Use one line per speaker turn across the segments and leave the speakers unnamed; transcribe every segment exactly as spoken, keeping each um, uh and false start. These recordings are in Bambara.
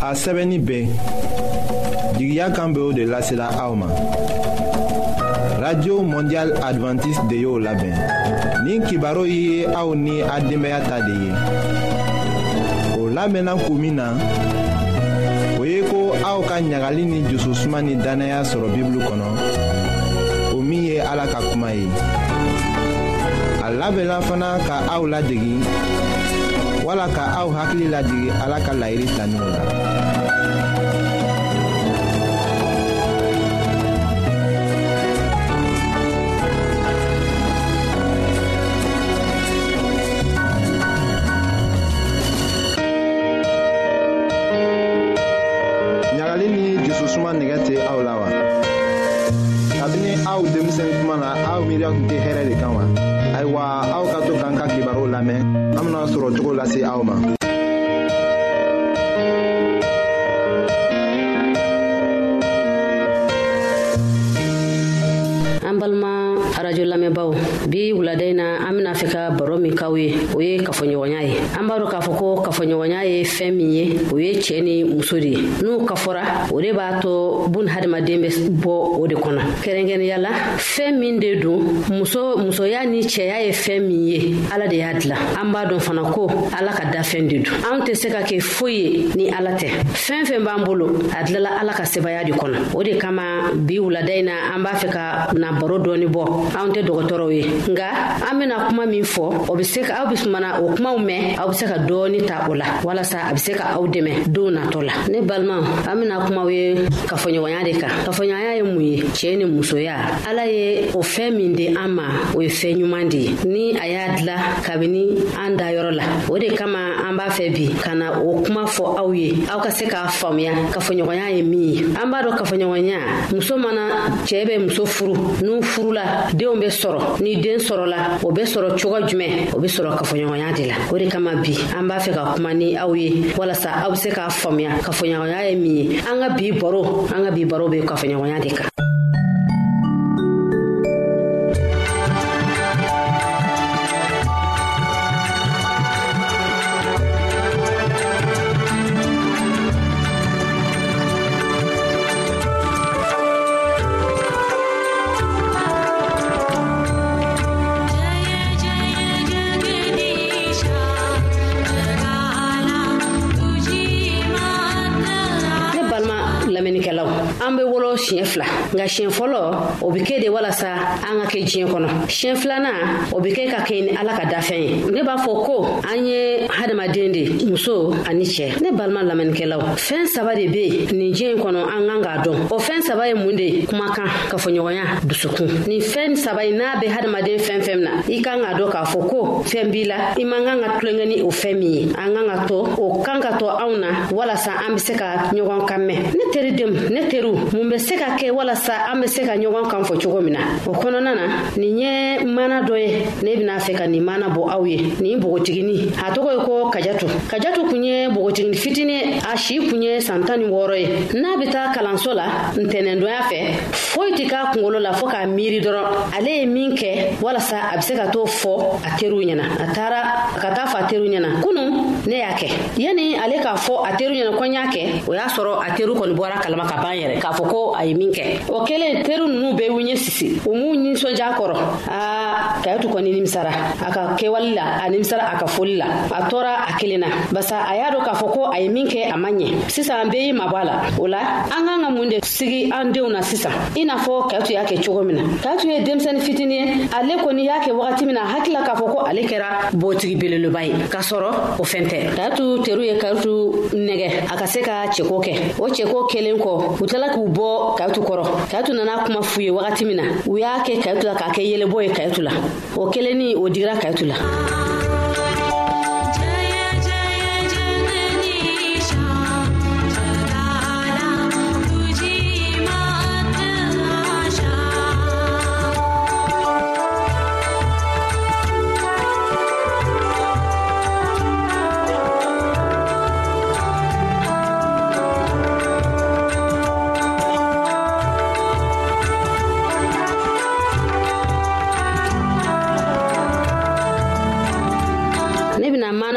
a sɛbɛnni bɛɛ jigiya kan bɛ o de lasela aw ma. Radio Mondial Adventiste de y'o labɛn. Nin kibaru ye aw ni a denbaya ta de ye. O labɛnna kun min na, o ye ko aw ka ɲagali ni jususuma ni danaya sɔrɔ Bible kɔnɔ, o min ye Ala ka kuma ye. A labɛnna fana ka aw ladegi, wala ka aw hakili lajigi Ala ka laɲini taninw la. Ɲagali ni jususuma nɛgɛ tɛ aw la wa? Kabini aw denmisɛn kuma na aw miiriya tun tɛ hɛrɛ de kan wa? Ayiwa, aw ka to k'an ka kibaru lamɛn, an bɛna sɔrɔ cogo lase aw ma.
An balima arajo lamɛnbaaw, bi wulada in na an bɛna fɛ ka baro min k'aw ye, o ye kafoɲɔgɔnya ye. An b'a dɔn k'a fɔ ko kafoɲɔgɔnya ye fɛn min ye, o ye cɛ ni muso de ye. N'u kafɔra, o de b'a to bun hadamaden bɛ bɔ o de kɔnɔ. Kɛrɛnkɛrɛnnenya la, fɛn min de don, muso musoya ni cɛya ye fɛn min ye, Ala de y'a dilan. An b'a dɔn fana ko Ala ka dafɛn de don. Anw tɛ se ka kɛ foyi ye ni Ala tɛ. Fɛn fɛn b'an bolo, a dilanla Ala ka sebaya de kɔnɔ. O de kama bi wulada in na an b'a fɛ ka na baro dɔɔni bɔ. Anw tɛ dɔgɔtɔrɔw ye, nka an bɛna kuma min fɔ, o bɛ se ka aw bɛ sumana o kumaw mɛn, aw bɛ se ka dɔɔni ta o la, walasa a bɛ se ka aw dɛmɛ don natɔ la. Ne balimaw, an bɛna kumaw ye kafoɲɔgɔnya de kan. Kafoɲɔgɔnya ye mun ye? Cɛ ni musoya. Ala ye o fɛn min di an ma, o ye fɛn ɲuman de ye. Ni a y'a dilan kabini an dayɔrɔ la, o de kama an b'a fɛ bi ka na o kuma fɔ aw ye, aw ka se k'a faamuya kafoɲɔgɔnya ye min ye. An b'a dɔn kafoɲɔgɔnya, muso mana cɛ bɛ muso furu, n'u furula, denw bɛ sɔrɔ, ni den sɔrɔla, o bɛ sɔrɔ cogo jumɛn? O bɛ sɔrɔ kafoɲɔgɔnya de la. O de kama bi an b'a fɛ ka kuma ni aw ye, walasa aw bɛ se k'a faamuya kafoɲɔgɔnya ye min ye. An ka bi baro, an ka bi baro bɛ kafoɲɔgɔnya de kan. An bɛ wolo siɲɛ fila, nka siɲɛ fɔlɔ o bɛ kɛ de walasa an ka kɛ diɲɛ kɔnɔ. Siɲɛ filanan o bɛ kɛ ka kɛ ni Ala ka dafɛn ye. Ne b'a fɔ ko an ye hadamaden de, muso ani cɛ. Ne balima lamɛnnikɛlaw, fɛn saba de bɛ yen nin diɲɛ in kɔnɔ an kan k'a dɔn. O fɛn saba ye mun de ye? Kumakan, kafoɲɔgɔnya, dusukun. Nin fɛn saba in n'a bɛ hadamaden fɛn fɛn na, i kan k'a dɔn k'a fɔ ko fɛn b'i la, i man kan ka tulonkɛ ni o fɛn min ye. An kan ka to, o kan ka to anw na walasa an bɛ se ka ɲɔgɔn kan mɛn. Ne teridenw, ne teriw, mun bɛ se ka kɛ walasa an bɛ se ka ɲɔgɔn kan fɔ cogo min na? O kɔnɔna na, nin ye mana dɔ ye, ne bɛna fɛ ka nin mana bɔ aw ye. Nin bogotigini, a tɔgɔ ye ko Kajatu. Kajatu kun ye bogotigini fitinin, a si kun ye san tan ni wɔɔrɔ ye. N'a bɛ taa kalanso la, ntɛnɛndonya fɛ, foyi tɛ k'a kunkolo la fo k'a miiri dɔrɔn. Ale ye min kɛ walasa a bɛ se ka t'o fɔ a teriw ɲɛna. A taara ka taa fɔ a teriw ɲɛna, kunun ne y'a kɛ. Yani ale k'a fɔ a teriw ɲɛna ko n y'a kɛ, o y'a sɔrɔ a teriw kɔni bɔra kalama ka ban yɛrɛ, k'a fɔ ko a ye min kɛ. O kɛlen, teri ninnu bɛɛ y'u ɲɛ sisi, u m'u nisɔndiya kɔrɔ. Aa Kayatu kɔni nimisara a ka kɛwale la, a nimisara a ka foli la, a tora a kelen na, basa a y'a dɔn k'a fɔ ko a ye min kɛ a ma ɲɛ. Sisan an bɛɛ y'i mabɔ a la. O la an kan ka mun de sigi an denw na sisan, i n'a fɔ Kayatu y'a kɛ cogo min na. Kayatu ye denmisɛnnin fitinin ye, ale kɔni y'a kɛ wagati min na, a hakilila k'a fɔ ko ale kɛra bɔtigi belebeleba ye, k'a sɔrɔ o fɛn tɛ. Kayatu teriw ye Kayatu nɛgɛ a ka se ka cɛko kɛ. O cɛko kelen kɔ, u tilala k'u bɔ Kayatu kɔrɔ. Kayatu nana kuma f'u ye wagati min na, u y'a kɛ Kayatu la k'a kɛ yɛlɛbɔ ye Kayatu la. O kelen ni o digira Kayatu la.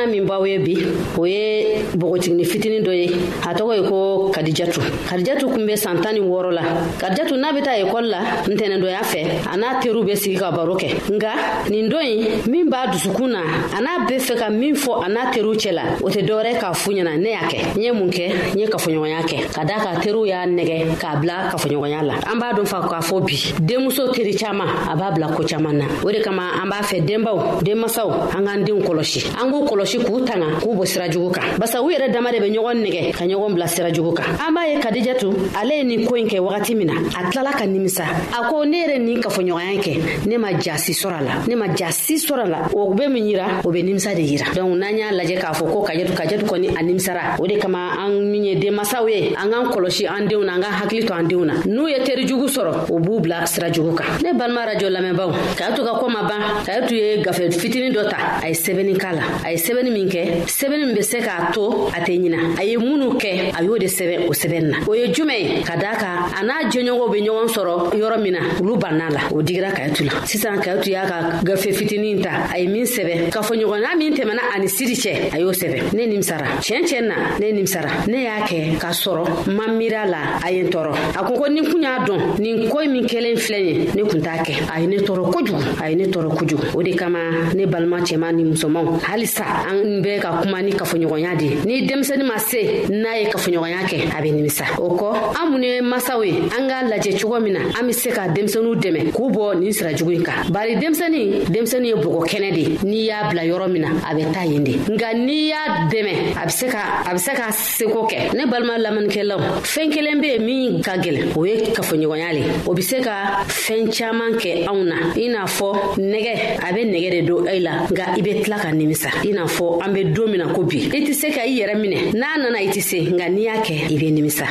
filanan min b'aw ye bi o ye bogotigini fitinin dɔ ye a tɔgɔ ye ko Kadijatu. Kadijatu kun bɛ san tan ni wɔɔrɔ la. Kadijatu n'a bɛ taa ekɔli la ntɛnɛndonya fɛ a n'a teriw bɛ sigi ka baro kɛ nka nin dɔ in min b'a dusukun na a n'a bɛ fɛ ka min fɔ a n'a teriw cɛ la o tɛ dɔwɛrɛ k'a fu ɲɛna ne y'a kɛ n ye mun kɛ n ye kafoɲɔgɔnya kɛ ka da ka teriw y'a nɛgɛ k'a bila kafoɲɔgɔnya la. An b'a dɔn fa k'a fɔ bi denmuso teri caman a b'a bila ko caman na. O de kama an b'a fɛ denbaw denmasaw an k'an denw kɔlɔsi an k'u kɔlɔsi k'u tanga k'u bɔ sira jugu kan basa u yɛrɛ dama de bɛ ɲɔgɔn nɛgɛ ka ɲɔgɔn bila sira jugu kan. An b'a ye Kadijatu ale ye nin ko in kɛ wagati min na a tilala ka nimisa a ko ne yɛrɛ nin kafoɲɔgɔnya kɛ ne ma jasi sɔrɔ a la ne ma jasi sɔrɔ a la o bɛ min yira o bɛ nimisa de yira. Donc n'an y'a lajɛ k'a fɔ ko Kadijatu Kadijatu kɔni a nimisara o de kama an min ye denmasaw ye an k'an kɔlɔsi an denw na an k'an hakili to an denw na n'u ye teri jugu sɔrɔ o b'u bila sira jugu kan. Ne balima radio lamɛnbaw Kadijatu ka ko ma ban Kadijatu ye gafe fitinin dɔ ta a ye sɛbɛnni k'a la a ye sɛbɛnni min kɛ sɛbɛnni min bɛ se k'a to a tɛ ɲina a ye minnu kɛ a y'o de sɛbɛn o sɛbɛnni na o ye jumɛn ye ka d'a kan a n'a jɛɲɔgɔnw bɛ ɲɔgɔn sɔrɔ yɔrɔ min na olu banna la o digira Kadijatu la. Sisan Kadijatu y'a ka gafe fitinin ta a ye min sɛbɛn kafoɲɔgɔnya min tɛmɛna ani siri cɛ a y'o sɛbɛn. Ne nimisara tiɲɛ tiɲɛ na ne nimisara ne y'a kɛ k'a sɔrɔ ma miiri la a ye n tɔɔrɔ a ko ko ni kun y'a dɔn nin ko min kɛlen filɛ ye ne kun t'a kɛ a ye ne tɔɔrɔ kojugu a ye ne tɔɔrɔ kojugu. O de kama ne balima cɛman ni musomanw halisa an bɛ ka kuma ni kafoɲɔgɔnya de ni denmisɛnnin ma se n'a ye kafoɲɔgɔnya kɛ a bɛ nimisa. O kɔ an mun ye masaw ye an k'a lajɛ cogo min na an bɛ se ka denmisɛnninw dɛmɛ k'u bɔ nin sira jugu in kan. Bari denmisɛnnin denmisɛnnin ye bɔgɔ kɛnɛ de n'i y'a bila yɔrɔ min na a bɛ taa yen de nka n'i y'a dɛmɛ a bɛ se ka a bɛ se ka seko kɛ. Ne balima lamɛnnikɛlaw fɛn kelen bɛ yen min ka gɛlɛn o ye kafoɲɔgɔnya le o bɛ se ka fɛn caman kɛ anw na i n'a fɔ nɛgɛ a bɛ nɛgɛ de don e la nka i bɛ tila ka nimisa i n'a fɔ an bɛ don min na ko bi i tɛ se ka i yɛrɛ minɛ n'a nana i tɛ se nka n'i y'a kɛ i bɛ nimisa.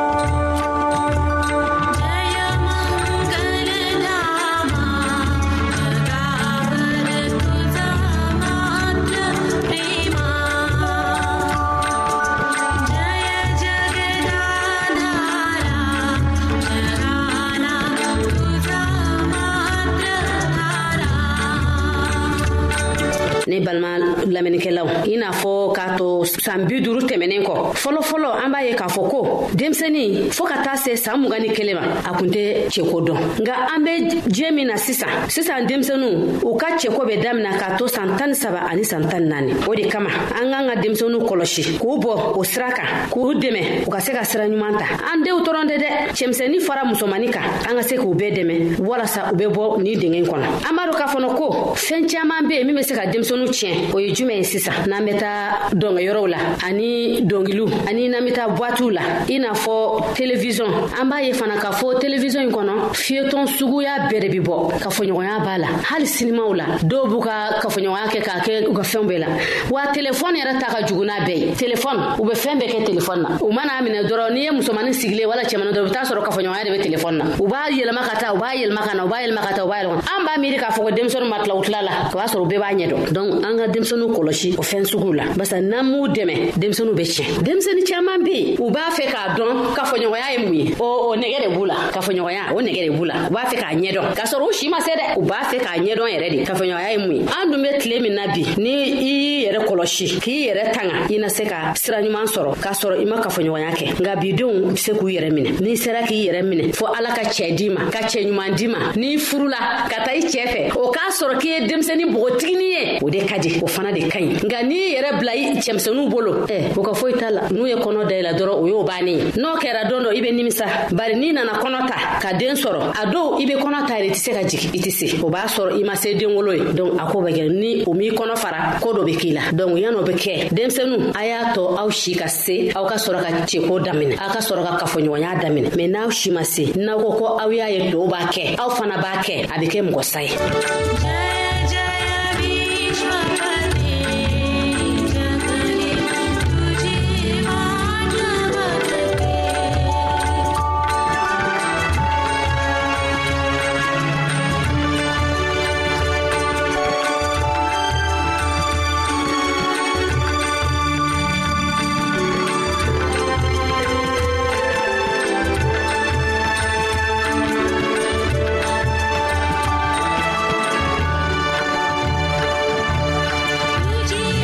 Ne balima lamɛnnikɛlaw i n'a fɔ k'a to san bi duuru tɛmɛnen kɔ fɔlɔ fɔlɔ an b'a ye k'a fɔ ko denmisɛnnin fo ka taa se san mugan ni kelen ma a kun tɛ cɛko dɔn nka an bɛ diɲɛ min na sisan sisan denmisɛnninw u ka cɛko bɛ daminɛ k'a to san tan ni saba ani san tan ni naani. O de kama an k'an ka denmisɛnninw kɔlɔsi k'u bɔ o sira kan k'u dɛmɛ u ka se ka sira ɲuman ta. An denw dɔrɔn tɛ dɛ cɛmisɛnnin fara musomannin kan an ka se k'u bɛɛ dɛmɛ walasa u bɛ bɔ nin dingɛ in kɔnɔ. An b'a dɔn k'a fɔ ko fɛn caman bɛ yen min bɛ se ka denmisɛnninw tiɲɛ o ye jumɛn ye sisan n'an bɛ taa dɔnkɛyɔrɔw la ani dɔnkiliw ani n'an bɛ taa boîtiw la i n'a fɔ télévision an b'a ye fana k'a fɔ télévision in kɔnɔ fiyetɔn suguya bɛɛ de bɛ bɔ kafoɲɔgɔnya b'a la hali sinimaw la dɔw b'u ka kafoɲɔgɔnya kɛ k'a kɛ u ka fɛnw bɛɛ la wa téléphone yɛrɛ ta ka jugu n'a bɛɛ ye. Téléphone u bɛ fɛn bɛɛ kɛ téléphone na u mana minɛ dɔrɔn n'i ye musomanin sigilen wala cɛmanin dɔrɔn u bɛ taa sɔrɔ kafoɲɔgɔnya de bɛ téléphone na u b'a yɛlɛma ka taa u b'a yɛlɛma ka na u b'a yɛlɛma ka taa u b'a yɛlɛma an b'a miiri k'a fɔ ko denmisɛnninw ma tila u tila la o b'a sɔrɔ u bɛɛ b'a ɲɛ dɔn. Donc an ka denmisɛnninw kɔlɔsi o fɛn sugu la basa n'an m'u dɛmɛ denmisɛnninw bɛ tiɲɛ. Denmisɛnnin caman bɛ yen u b'a fɛ k'a dɔn kafoɲɔgɔnya ye mun ye o o nɛgɛ de b'u la kafoɲɔgɔnya o nɛgɛ de b'u la u b'a fɛ k'a ɲɛdɔn k'a sɔrɔ u si ma se dɛ u b'a fɛ k'a ɲɛdɔn yɛrɛ de kafoɲɔgɔnya ye mun ye. An dun bɛ tile min na bi ni i yɛrɛ kɔlɔsi k'i yɛrɛ tanga i na se ka sira ɲuman sɔrɔ k'a sɔrɔ i ma kafoɲɔgɔnya kɛ nka bidenw bɛ se k'u yɛrɛ minɛ n'i sera k'i yɛrɛ minɛ fo Ala ka cɛ d'i ma ka cɛ ɲuman d'i ma n'i furula ka taa i cɛ fɛ o k'a sɔrɔ k'i ye denmisɛnnin bogotiginin ye o de ka di o fana de ka ɲi nka n'i yɛrɛ bila i cɛmisɛnninw bolo ɛ o ka foyi t'a la n'u ye kɔnɔ da i la dɔrɔn o y'o bannen ye n'o kɛra don dɔ i bɛ nimisa bari n'i nana kɔnɔ ta ka den sɔrɔ a dɔw i bɛ kɔnɔ ta yɛrɛ i tɛ se ka jigin i tɛ se o b'a sɔrɔ i ma se den wolo ye donc a ko bɛ kɛ ni o m'i kɔnɔ fara ko dɔ bɛ k'i la donc yan'o bɛ kɛ denmisɛnninw a y'a tɔ aw si ka se aw ka sɔrɔ ka cɛko daminɛ aw ka sɔrɔ ka kafoɲɔgɔnya daminɛ mais n'aw si ma se n'aw ko ko aw y'a ye tɔw b'a kɛ aw fana b'a kɛ a bɛ kɛ mɔgɔ sa ye.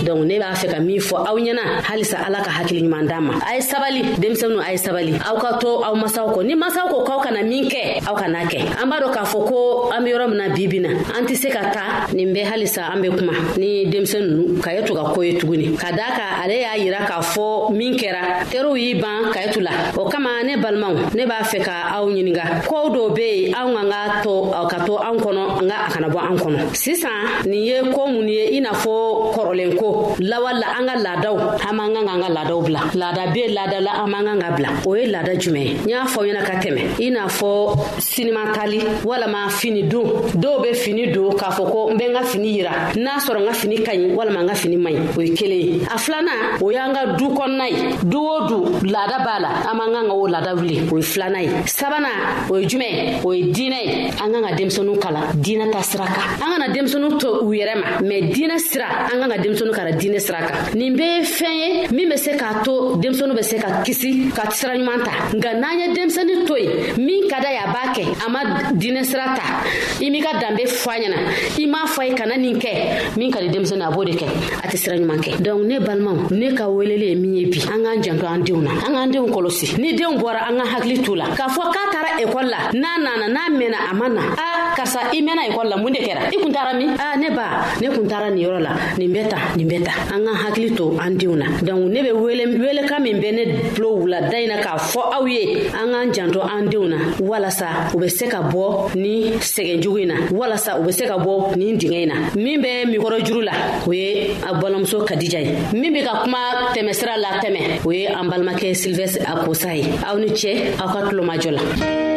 donc ne b'a fɛ ka min fɔ aw ɲɛna halisa ala ka hakili ɲuman d'a ma. A ye sabali denmisɛnninw, a ye sabali, aw ka to aw masaw kɔ. Ni masaw ko k'aw kana min kɛ aw kana kɛ. An b'a dɔn k'a fɔ ko an bɛ yɔrɔ min na bi bi na an tɛ se ka taa nin bɛ halisa an bɛ kuma ni denmisɛnninw ka ye to ka ko ye tuguni ka da kan ale y'a yira k'a fɔ min kɛra teriw y'i ban ka ye to la. O kama ne balimaw ne b'a fɛ ka aw ɲininka ko dɔw bɛ yen anw ka ka to ka to an kɔnɔ nka a kana bɔ an kɔnɔ. Sisan nin ye ko mun ye i n'a fɔ kɔrɔlen ko lawala an ka laadaw an man kan ka an ka laadaw bila. Laada bɛ laada la an man kan ka bila. O ye laada jumɛn ye? N y'a fɔ aw ɲɛna ka tɛmɛ i n'a fɔ sinima tali walama fini don. Dɔw bɛ fini don k'a fɔ ko n bɛ n ka fini yira n'a sɔrɔ n ka fini ka ɲi walama n ka fini man ɲi. O ye kelen ye. A filanan o y'an ka du kɔnɔna ye. Du o du laada b'a la an man kan ka o laada wuli. O ye filanan ye. Sabanan o ye jumɛn? O ye diinɛ ye. An kan ka denmisɛnninw kalan diinɛ ta sira kan. An kana denmisɛnninw to u yɛrɛ ma mais diinɛ sira an kan ka denmisɛnninw kalan diinɛ sira kan. Nin bɛɛ ye fɛn ye min bɛ se k'a to denmisɛnninw bɛ se ka kisi ka sira ɲuman ta. Nka n'an ye denmisɛnnin to yen min ka d'a ye a b'a kɛ a ma diinɛ sira ta i m'i ka danbe fɔ a ɲɛna i m'a fɔ a ye kana nin kɛ min ka di denmisɛnnin a b'o de kɛ a tɛ sira ɲuman kɛ. Donc ne balimaw ne ka weleli ye min ye bi an k'an janto an denw na an k'an denw kɔlɔsi. Ni denw bɔra an ka hakili t'u la k'a fɔ k'a taara ekɔli la n'a nana n'a mɛnna a ma na a karisa i mɛnna ekɔli la mun de kɛra i kun taara min? A ne ba ne kun taara nin yɔrɔ la nin bɛ ta nin bɛ ta. An k'an hakili to an denw na. Donc ne bɛ wele welekan min bɛ ne tulo wulada in na k'a fɔ aw ye an k'an janto an denw na walasa u bɛ se ka bɔ ni sɛgɛn jugu in na walasa u bɛ se ka bɔ nin dingɛ in na. Min bɛ mikɔrɔ juru la o ye a balimamuso Kadija ye. Min bɛ ka kuma tɛmɛsira la tɛmɛ o ye an balimakɛ Sylvestre Akosa ye. Aw ni cɛ aw ka tulomajɔ la.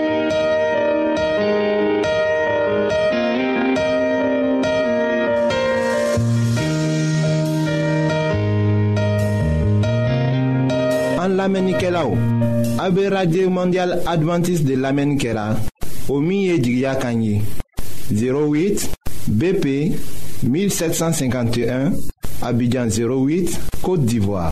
An lamɛnnikɛlaw a bɛ radio mondial adventiste de lamɛnni kɛra o min ye jigiya kan ye zéro huit B P mille sept cent cinquante et un Abidjan zéro huit Côte d'Ivoire.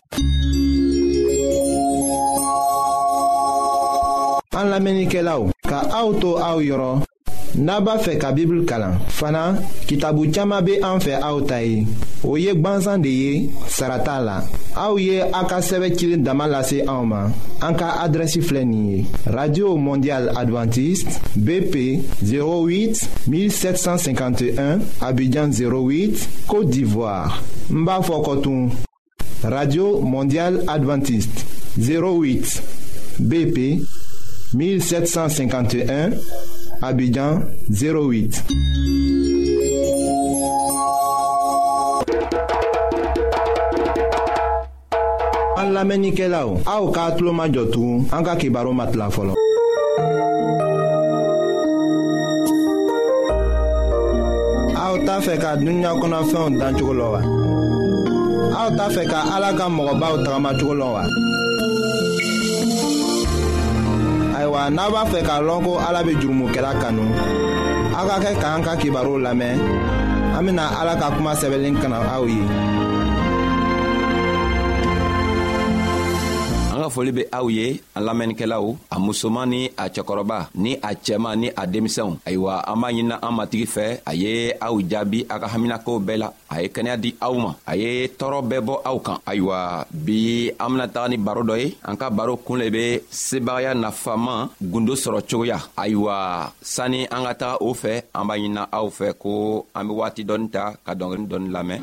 An lamɛnnikɛlaw ka aw to aw yɔrɔ n'a b'a fɛ ka Bible kalan fana kitabu caman bɛ an fɛ aw ta ye o ye gwansan de ye sara t'a la. Aw ye a ka sɛbɛn cilen dama lase anw ma an ka adrɛsi filɛ nin ye radio mondial adventiste B P zéro huit mille sept cent cinquante et un Abidjan zéro huit Côte d'Ivoire. N b'a fɔ kɔtun radio mondial adventiste zéro huit B P mille sept cent cinquante et un Abidjan zéro huit. An lamɛnnikɛlaw aw k'a tulo majɔ tugun an ka kibaru ma tila fɔlɔ. Aw t'a fɛ ka dunuya kɔnɔfɛnw dan cogo lɔ wa? Aw t'a fɛ ka Ala ka mɔgɔbaw tagamacogo lɔ wa? Ayiwa n'a b'a fɛ k'a lɔn ko Ala bɛ jurumokɛla kanu aw ka kɛ k'an ka kibaru lamɛn an bɛna Ala ka kuma sɛbɛnlen kana aw ye.
An ka foli bɛ aw ye an lamɛnnikɛlaw a musoman ni a cɛkɔrɔba ni a cɛman ni a denmisɛnw. Ayiwa an b'a ɲini an matigi fɛ a ye aw jaabi a ka haminakow bɛɛ la a ye kɛnɛya di aw ma a ye tɔɔrɔ bɛɛ bɔ aw kan. Ayiwa bi an bɛna taga ni baro dɔ ye an ka baro kun le bɛ sebagaya nafama gundo sɔrɔ cogoya. Ayiwa sani an ka taga o fɛ an b'a ɲini aw fɛ ko an bɛ waati dɔɔni ta ka dɔnkili dɔɔni lamɛn.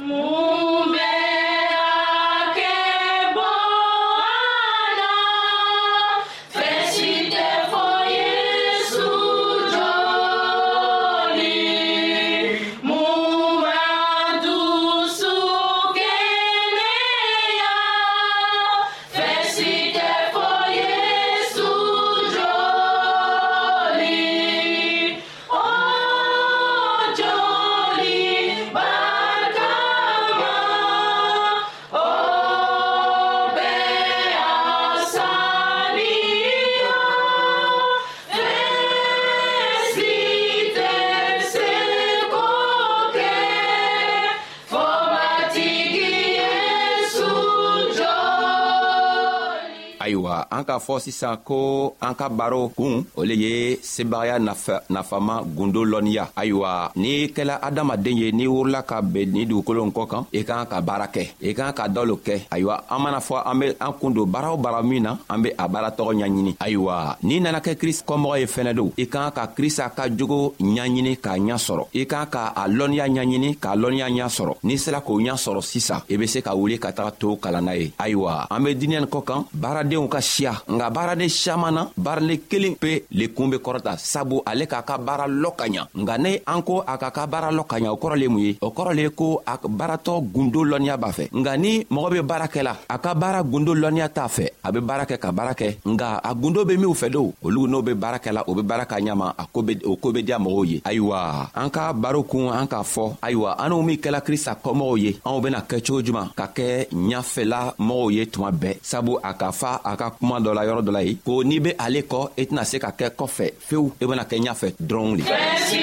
ayiwa an k'a fɔ sisan ko an ka baro kun o le ye sebagaya nafa nafama gundo lɔnniya. ayiwa n'i kɛla adamaden ye n'i wurila ka bɛn ni dugukolo kɔ kan i kan ka baara kɛ i kan ka dɔ lo kɛ. ayiwa an mana fɔ an be an kun don baara o baara min na an be a baara tɔgɔ ɲaɲini. ayiwa n'i nana kɛ krista kɔmɔgɔ ye fɛnɛ don i kan ka krista ka jogo ɲaɲini k'a ɲa sɔrɔ. i kan ka a lɔnniya ɲaɲini k'a lɔnniya ɲa sɔrɔ. n'i sera k'o ɲa sɔrɔ sisan i be se ka wuli ka taga to kalan na ye. ayiwa an be diinɛ kɔ kan baaradenw ka siya nga baaraden siaman na baaraden kelen pe le kun be kɔrɔta sabu ale k'a ka baara lɔ ka ɲa. nga ne an ko a k'a ka baara lɔ ka ɲa o kɔrɔ le mun ye? o kɔrɔ le ko a baaratɔ gundo lɔnniya b'a fɛ. nga ni mɔgɔ be baara kɛla a ka baara gundo lɔnniya t'a fɛ a be baara kɛ ka baara kɛ nga a gundo be minw fɛ do olu n'o be baara kɛla o be baara ka ɲama a ko be o ko be diya mɔgɔw ye. ayiwa an ka baro kun an k'a fɔ ayiwa an'u min kɛla krista kɔmɔgɔw ye anw bena kɛ cogo juman ka kɛ ɲafɛla mɔgɔw ye tuma bɛɛ sabu a k'a fa a ka kuma dɔ la yɔrɔ dɔ la ye ko n'i be ale kɔ i tɛna se ka kɛ kɔfɛ fewu i bena kɛ ɲafɛ dɔrɔn le.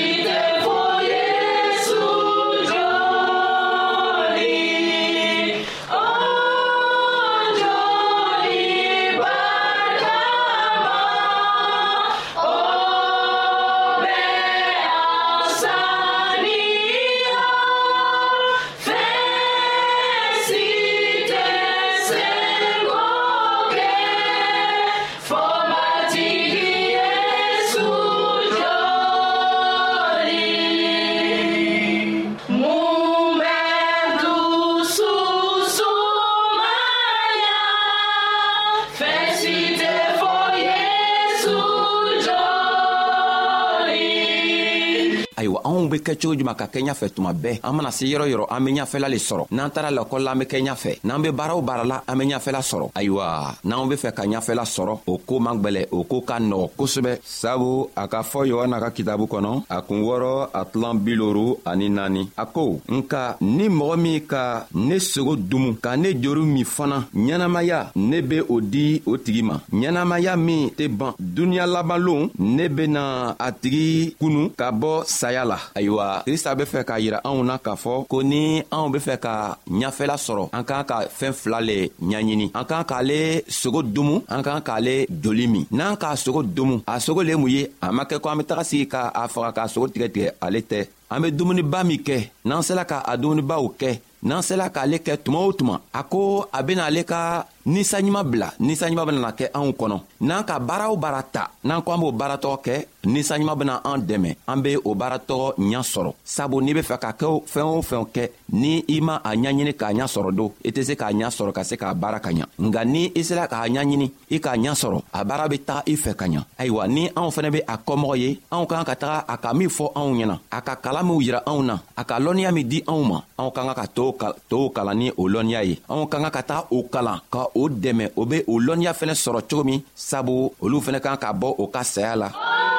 anw be kɛ cogo juman ka kɛ ɲafɛ tuma bɛɛ an mana se yɔrɔ yɔrɔ an be ɲafɛla le sɔrɔ n'an taara lakɔli la an be kɛ ɲafɛ n'an be baara o baara la an be ɲafɛla sɔrɔ ayiwa n'anw be fɛ ka ɲafɛla sɔrɔ o ko man gwɛlɛ o ko ka nɔgɔ kosɛbɛ sabu a ka fɔ yohana ka kitabu kɔnɔ a kun wɔrɔ a tilan biloru ani naani a ko nka ni mɔgɔ min ka ne sogo dumu ka ne joru min fana ɲɛnamaya ne be o di o tigi ma ɲɛnamaya min tɛ ban duniɲa labanlon ne bena a tigi kunu ka bɔ saya la ayiwa krista be fɛ k'a yira anw na k'a fɔ ko ni anw be fɛ ka ɲafɛla sɔrɔ an k'an ka fɛɛn fila le ɲaɲini an k'an k'ale sogo dumu an k'an k'ale joli min n'an k'a sogo dumu a sogo le mun ye a ma kɛ ko an be taga sigi k'a faga k'a sogo tigɛtigɛ ale tɛ an be dumuniba min kɛ n'an sela ka a dumunibaw kɛ n'an sela k'ale kɛ tuma o tuma a ko a bena ale ka ninsanɲuman bila ninsanɲuman benana kɛ anw kɔnɔ n'an ka baara o baara ta n'an ko an b'o baaratɔgɔ kɛ ninsanɲuman bena an dɛmɛ an be o baaratɔgɔ ɲa sɔrɔ sabu n'i be fɛ ka kɛ fɛn o fɛn kɛ ni i ma a ɲaɲini k'a ɲa sɔrɔ don i tɛ se k'a ɲa sɔrɔ ka se k'a baara ka ɲa nga ni i sera k'a ɲaɲini i k'a ɲa sɔrɔ a baara be taga i fɛ ka ɲa ayiwa ni anw fɛnɛ be a kɔmɔgɔ ye anw kan ka taga a ka min fɔ anw ɲɛna a ka kalan minw yira anw na a ka lɔnniya min di anw ma anw kan ka to tow kalan ni o lɔnniya ye anw kan ka taga o kalan ka o dɛmɛ o be o lɔnniya fɛnɛ sɔrɔ cogo min sabu olu fɛnɛ kan ka bɔ o ka saya la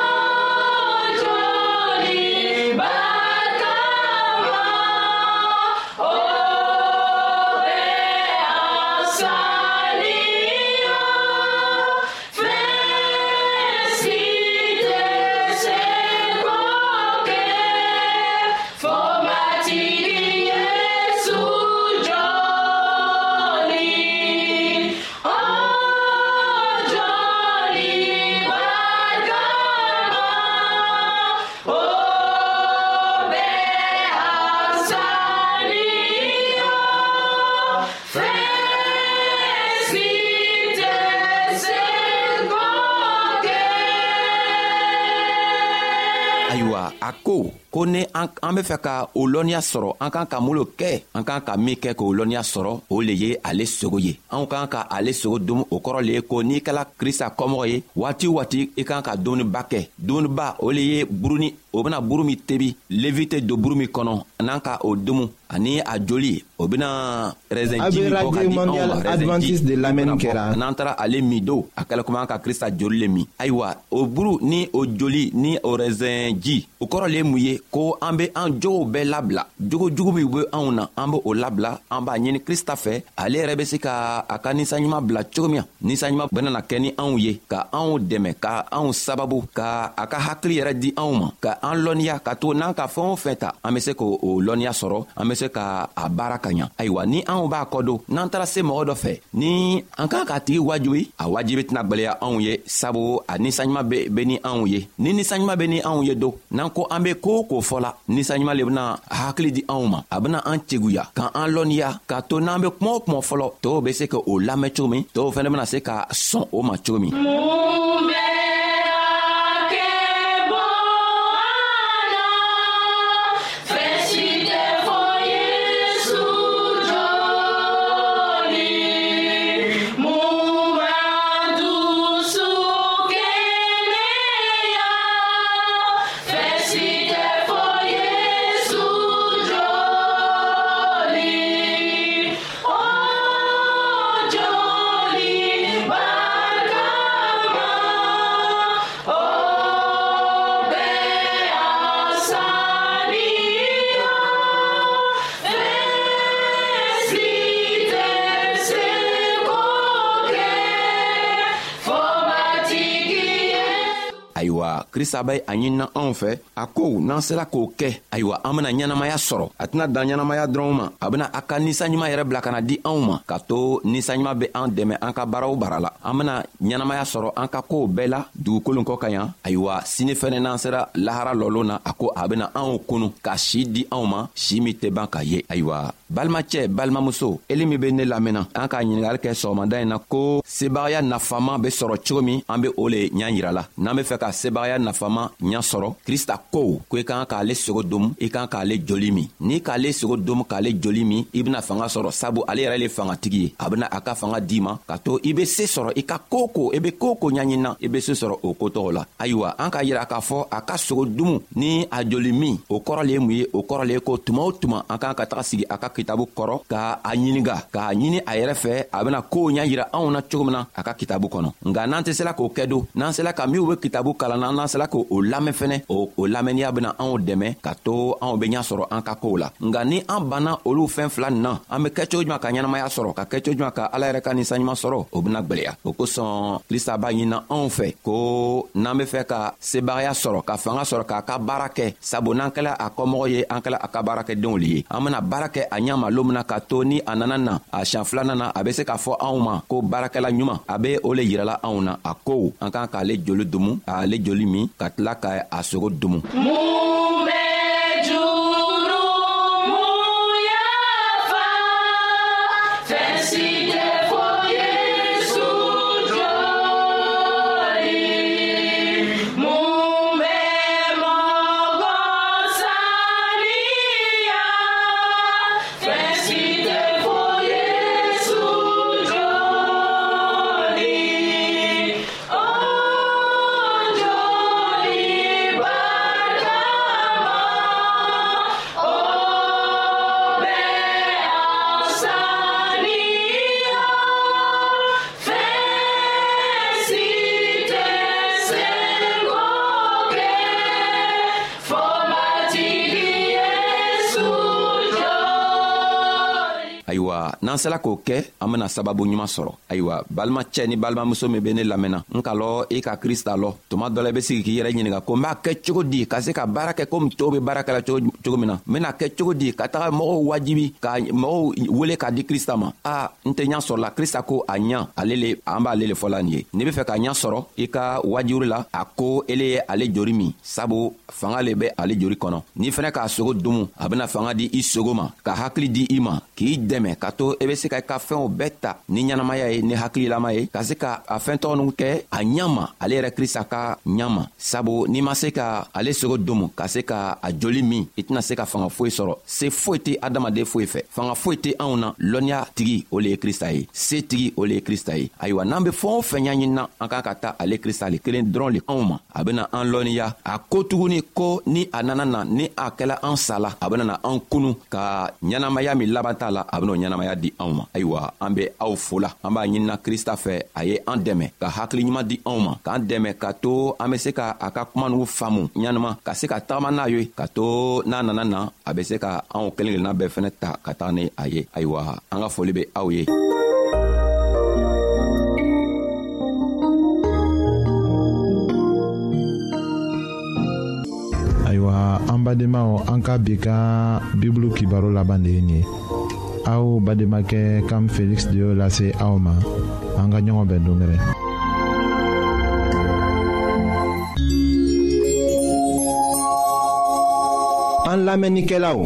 a ko ko ni an, an be fɛ ka o lɔnniya sɔrɔ an kan ka mun lo kɛ an kan ka min kɛ k'o lɔnniya sɔrɔ o le ye ale sogo ye anw kan ka ale sogo dum o kɔrɔ le ye ko n'i kɛla krista kɔmɔgɔ ye waati o waati i kan ka dumuniba kɛ dumuniba o le ye buruni o bena buru min tebi levi tɛ don buru min kɔnɔ n'an ka o dumu ani a joli o bena rɛzɛnji min bɔ ka di anw ma n'an tara ale min don a kɛla komi an ka krista joli le min ayiwa o buru ni o joli ni o rɛzɛnji o kɔrɔ le mun ye ko an be an jogow bɛɛ labila. jogo jugu min be anw na an be o labila, an b'a ɲini krista fɛ. ale yɛrɛ be se ka a ka ninsanɲuman bila cogo min. ninsanɲuman benana kɛ ni anw ye, ka anw dɛmɛ, ka anw sababu, ka a ka hakili yɛrɛ di anw ma, ka an lɔnniya, ka to n'an ka fɛn o fɛn ta an be se k'o lɔnniya sɔrɔ, an be se ka a baara ka ɲa. ayiwa ni anw b'a kɔdon, n'an taara se mɔgɔ dɔ fɛ ni an kan k'a tigi wajibi, a wajibi tɛna gwɛlɛya anw ye, sabu a ninsanɲuman be, be ni anw ye. ni ninsanɲuman be ni anw ye don, n'an ko an be ko o ko fɔla, ninsanɲuman le bena hakili di anw ma, a bena an teguya, ka an lɔnniya, k'a to n'an be kuma o kuma fɔlɔ, tɔɔw be se ka o lamɛn cogo min, tɔɔw fɛnɛ bena se ka sɔn o ma cogo min. ayiwa krista bɛ a ɲinina anw fɛ, a ko n'an sera k'o kɛ, ayiwa an bena ɲɛnamaya sɔrɔ. a tɛna dan ɲɛnamaya dɔrɔn ma, a bena a ka ninsanɲuman yɛrɛ bila ka na di anw ma, ka to ninsanɲuman be an dɛmɛ an ka baaraw baara la. an bena ɲɛnamaya sɔrɔ an ka koow bɛɛ la dugukolo kɔ ka yan. ayiwa sini fɛnɛ n'an sera lahara lɔlon na, a ko a bena anw kunu ka si di anw ma, si min tɛ ban ka ye. ayiwa balimacɛ balimamuso, eli min be ne lamɛnna, an k'a ɲiningali kɛ sɔgɔmada in na ko sebagaya nafama be sɔrɔ cogo min, an be o le ɲa yira la. n'an be fɛ ka sebagaya nafama ɲa sɔrɔ, krista ko ko i kan k'ale sogo domu, i kan k'ale joli min. n'i k'ale sogo domu k'ale joli min, i bena fanga sɔrɔ, sabu ale yɛrɛ le fangatigi ye. a bena a ka fanga d'i ma, ka to i be se sɔrɔ i ka koo ko, i be koo ko ɲaɲina, i be se sɔrɔ o kotɔgɔ la. ayiwa an k'a yira k'a fɔ a ka sogo dumu ni a joli min, o kɔrɔ le ye mun ye? o kɔrɔ le ye ko tuma o tuma an kan ka taga sigi a ka kitabu kɔrɔ, ka a ɲininga, k'a ɲini a yɛrɛ fɛ, a bena koo ɲa yira anw na cogo min na a ka kitabu kɔnɔ. nga n'an tɛ sela k'o kɛ don, n'an sela ka minw be kitabu kalan na, n'an sela k'o lamɛn fɛnɛ, o, o lamɛnniya bena anw dɛmɛ ka to anw be ɲa sɔrɔ an ka koow la. nga ni an banna olu fɛn fila nin na, an be kɛ cogo juman ka ɲɛnamaya sɔrɔ, ka kɛ cogo juman ka ala yɛrɛ ka ninsanɲuman sɔrɔ, o bena gwɛlɛya. o kosɔn krista b'a ɲinina anw fɛ ko n'an be fɛ ka sebagaya sɔrɔ, ka fanga sɔrɔ k'a ka baara kɛ, sabu n'an kɛla a kɔmɔgɔ ye, an kɛla a ka baarakɛdenw le ye. an bena baara kɛ a ɲama lo min na, ka to ni a nana na a siɲan filanan na, a be se k'a fɔ anw ma ko baarakɛla ɲuman, a be o le yirala anw na. a ko an kan k'ale joli dumu, ale joli min, ka tila ka a sogo dumu. ayiwa n'an sela k'o kɛ, an bena sababu ɲuman sɔrɔ. ayiwa balimacɛ ni balimamuso min be ne lamɛnna, n ka lɔ i ka krista lɔ. tuma dɔ la i be sigi k'i yɛrɛ ɲininga ko n b'a kɛ cogo di ka se ka baara kɛ komi tɔɔw be baara kɛla cogo, cogo min na. n bena kɛ cogo di ka taga mɔgɔw wajibi, ka mɔgɔw wele k'a di krista ma. a n tɛ ɲa sɔrɔla. krista ko a ɲa, ale le, an b'ale le fɔla nin ye. n'i be fɛ ka ɲa sɔrɔ i ka wajibiri la, a ko ele ye ale jori min, sabu fanga le be ale jori kɔnɔ. n'i fɛnɛ k'a sogo dumu, a bena fanga di i sogo ma, ka hakili di i ma, k'i dɛmɛ, ka to i be se ka i ka fɛnw bɛɛ ta ni ɲɛnamaya ye, ni hakililama ye, ka se ka a fɛn tɔgɔnu kɛ a ɲama, ale yɛrɛ krista ka ɲama. sabu n'i ma se ka ale sogo dumu, ka se ka a joli min, i tɛna se ka fanga foyi sɔrɔ. se foyi tɛ adamaden foyi fɛ. fanga foyi tɛ anw na. lɔnniya tigi o le ye krista ye. se tigi o le ye krista ye. ayiwa n'an be fɛn o fɛn ɲaɲinina, an kan ka taa ale krista le kelen dɔrɔn le anw ma. a bena an lɔnniya. a ko tuguni ko ni a nana na, ni a kɛla an sala, a bena na an kunu ka ɲɛnamaya min laban t'a la, a bena n'o ɲɛnamaya di anw ma. Ayiwa an be aw fola, an b'a ɲinina Krista fɛ a ye an dɛmɛ ka hakili ɲuman di anw ma, k'an dɛmɛ ka to an be se ka a ka kuma nugu faamu ɲanama, ka se ka tagama n'a ye, ka to n'a nana na a be se ka anw kelen kelenna bɛɛ fɛnɛ ta ka taga ni a ye. Ayiwa an ka foli be aw ye.
Ayiwa an badenmaw, an ka bi ka bibulu kibaro laban de ye nin ye. Aw bademakɛ Kam Felix de y'o lase aw ma. An ka ɲɔgɔn bɛn dongɛrɛ. An lamɛnnikɛlaw,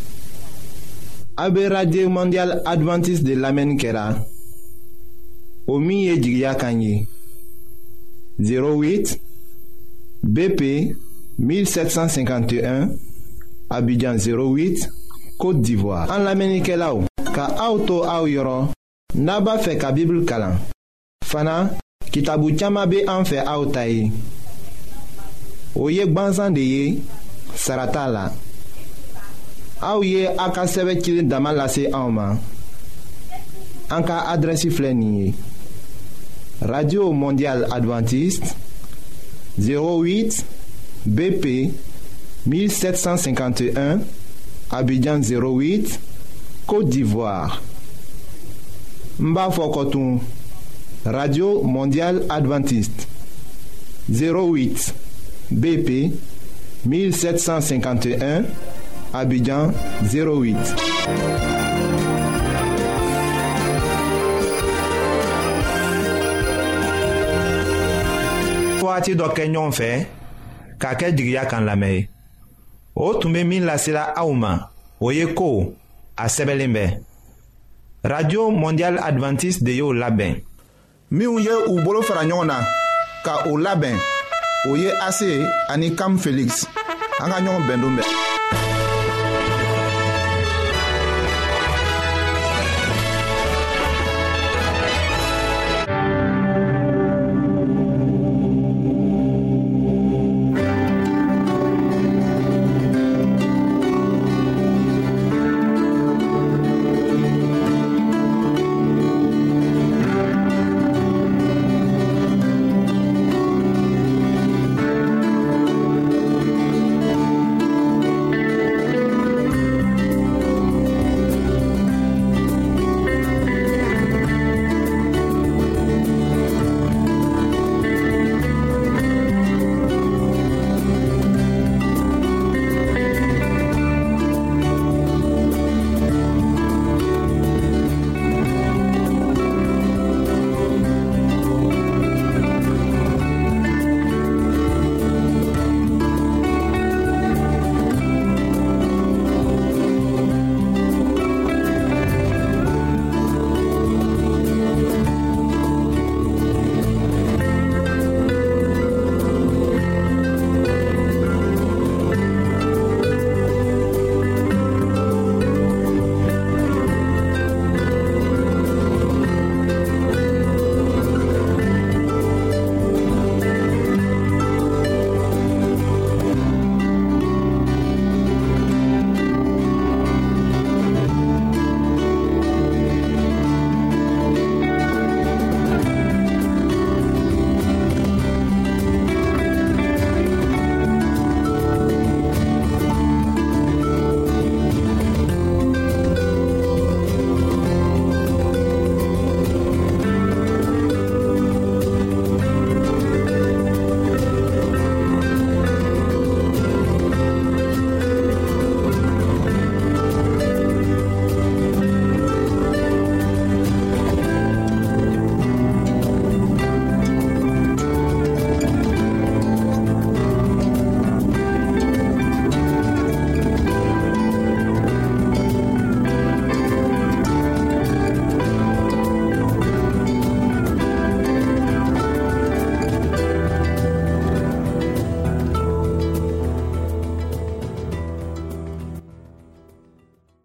a be Radio Mondial Adventiste de lamɛnni kɛra o min ye jigiya kan ye zéro huit B P mille sept cent cinquante et un Abidjan zéro huit Côte d'Ivoire. An lamɛnnikɛlaw, ka aw to aw yɔrɔ n'a b'a fɛ ka Bible kalan. Fana kitabu caman be an fɛ aw ta ye. O ye gwanzan de ye, sara t'a la. Aw ye a ka sɛbɛ cilen dama lase anw ma. An ka adrɛsi filɛ nin ye: Radio Mondial Adventiste zéro huit B P mille sept cent cinquante et un Abidjan zéro huit Côte d'Ivoire. N b'a fɔ kɔtun: Radio Mondial Adventiste zéro huit B P mille sept cent cinquante et un Abidjan zéro huit. Waati dɔ kɛ ɲɔgɔn fɛ k'a kɛ jigiya kan lamɛn ye. O tun bɛ min lasela aw ma, o ye ko a sɛbɛnlen bɛ. Radio Mondial Adventiste de y'o labɛn. Minnu ye u bolo fara ɲɔgɔn na ka o labɛn, o ye A C ani Kam Felix. An ka ɲɔgɔn bɛn don bɛɛ.